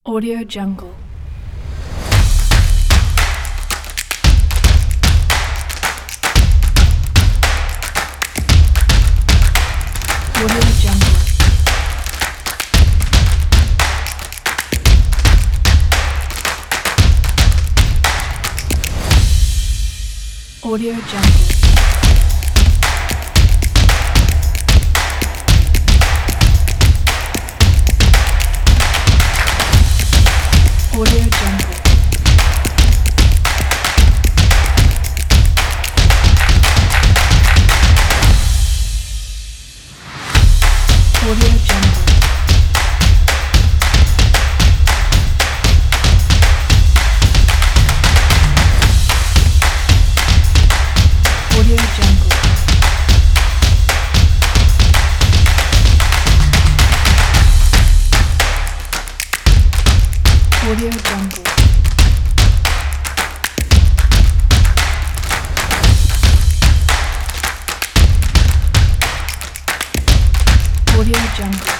Audio Jungle. Audio Jungle. Audio Jungle. Audio Jungle. Audio Jungle. Audio Jungle. Audio Jungle. Audio Jungle.